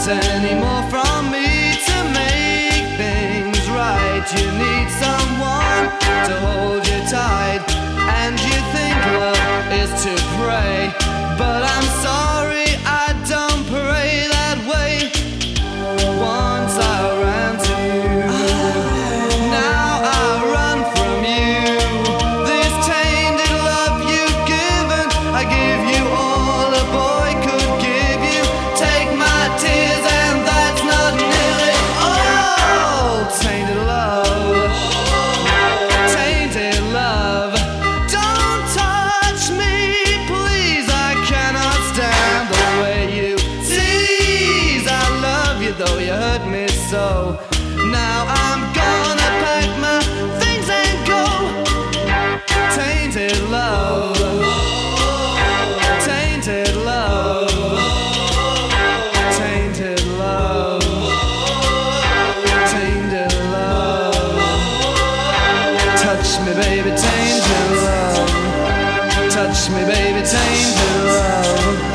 anymore from me to make things right. You need someone to hold you tight, and you think love is to pray, but I'm sorry, I don't pray that way. Once I ran to you, now I run from you. This tainted love you've given, I give you all a boy could give you. Take my tears and that's not nearly all. Tainted love, tainted love. Don't touch me, please, I cannot stand the way you tease. I love you though you hurt me so. Now I'm gonna pack my things and go. Tainted love, tainted love, tainted love, tainted love. Touch me baby, tainted love. Touch me baby, tainted love.